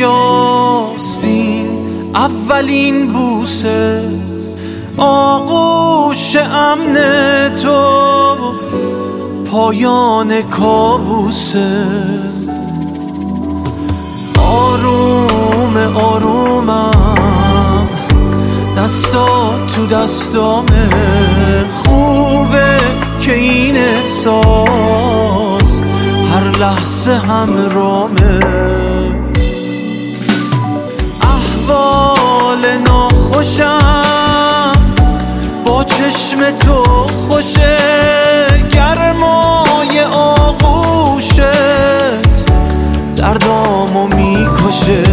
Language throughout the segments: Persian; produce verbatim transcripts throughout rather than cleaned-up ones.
رویاست این اولین بوسه، آغوش امن تو پایان کابوسه. آروم آرومم دستا تو دستامه، خوبه که این احساس هر لحظه همرامه. احوال ناخوشم با چشم تو خوشه، گرمای آغوشت دردامو میکشه.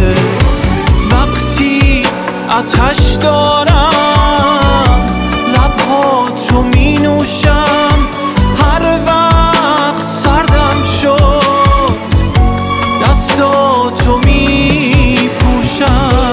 وقتی آتش دارم لبهاتو می نوشم، هر وقت سردم شد دستاتو می پوشم.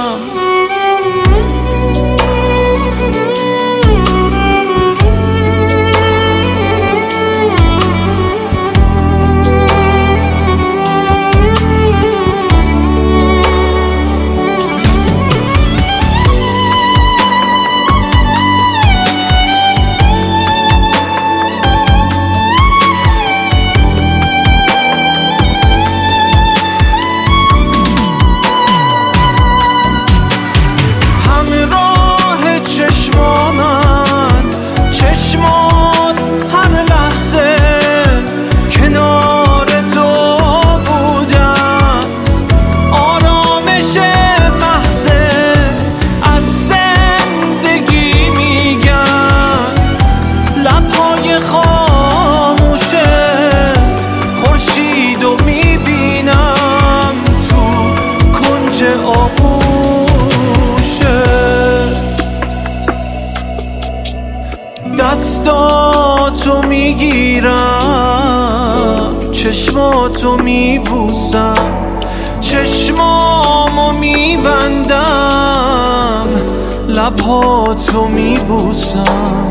دستاتو میگیرم، چشماتو میبوسم، چشمامو میبندم، لبهاتو میبوسم.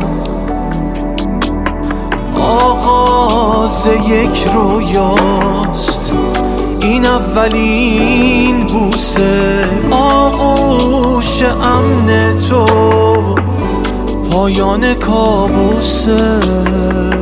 آغاز یک رویاست این اولین بوسه، آغوش امن تو پایان کابوسه.